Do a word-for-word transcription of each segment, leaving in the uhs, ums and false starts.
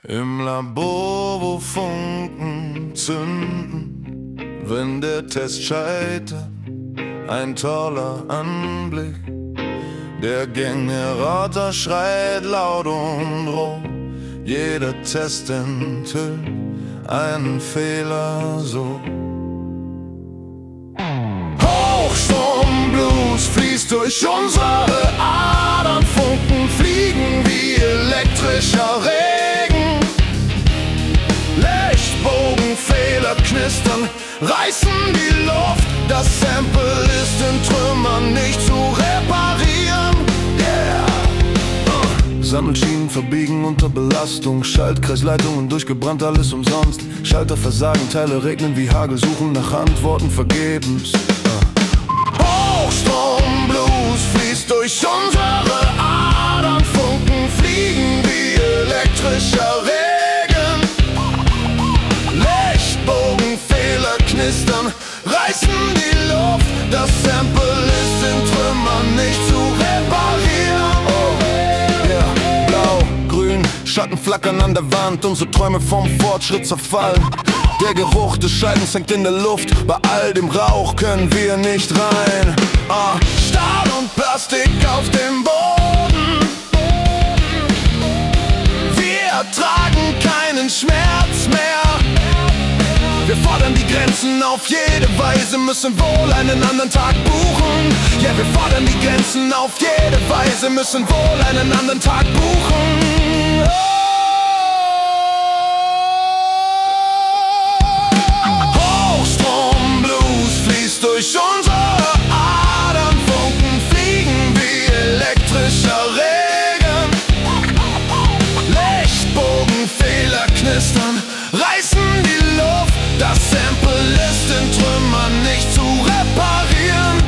Im Labor, wo Funken zünden, wenn der Test scheitert, ein toller Anblick. Der Generator schreit laut und roh, jeder Test enthüllt einen Fehler so. Hochstromblues fließt durch unsere Adern, Funken fliegen wie elektrischer Regen. Lichtbogenfehler knistern, reißen die Luft, das Sample ist in Trümmern nicht zu reparieren. Yeah! uh. Sammelschienen verbiegen unter Belastung, Schaltkreisleitungen durchgebrannt, alles umsonst. Schalter versagen, Teile regnen wie Hagel, suchen nach Antworten vergebens. uh. Hochstromblues fließt durch unsere Adern, Funken fliegen wie elektrischer Regen. Lichtbogenfehler knistern, reißen die Luft, das Sample ist in Trümmern nicht zu reparieren. Oh, yeah. Blau, grün, Schatten flackern an der Wand, unsere Träume vom Fortschritt zerfallen. Der Geruch des Scheidens hängt in der Luft, bei all dem Rauch können wir nicht rein. Ah, Stahl und Plastik auf dem Boden, wir ertragen keinen Schmerz mehr. Wir fordern die Grenzen auf jede Weise, müssen wohl einen anderen Tag buchen. Ja, yeah, wir fordern die Grenzen auf jede Weise, müssen wohl einen anderen Tag buchen. Oh! Hochstromblues fließt durch unsere Adern, Funken fliegen wie elektrischer Regen. Lichtbogenfehler knistern, reißen die Luft, das Sample ist in Trümmern nicht zu reparieren.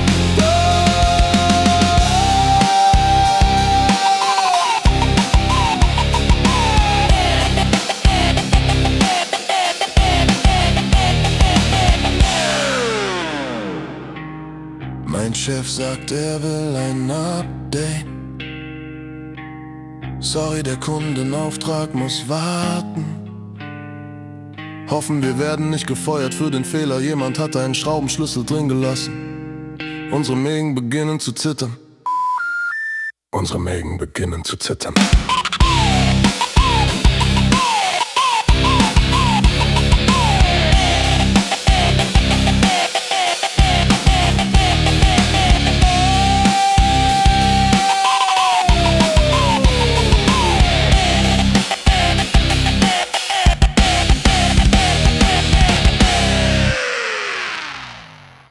Mein Chef sagt, er will ein Update. Sorry, der Kundenauftrag muss warten. Hoffen, wir werden nicht gefeuert für den Fehler. Jemand hat einen Schraubenschlüssel drin gelassen. Unsere Mägen beginnen zu zittern. Unsere Mägen beginnen zu zittern.